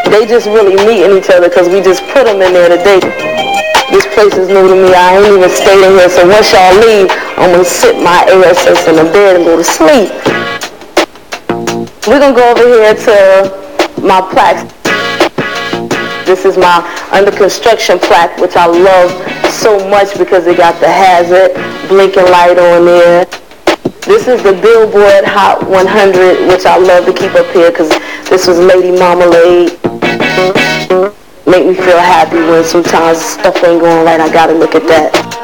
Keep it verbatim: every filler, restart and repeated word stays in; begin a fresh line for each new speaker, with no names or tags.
They just really meeting each other because we just put them in there today. This place is new to me. I ain't even stayed in here. So once y'all leave, I'm going to sit my ass in the bed and go to sleep. We're going to go over here to my plaques. This is my under construction plaque, which I love so much because it got the hazard blinking light on there. This is the Billboard Hot one hundred, which I love to keep up here because this was Lady Marmalade. Make me feel happy when sometimes stuff ain't going right. I gotta look at that.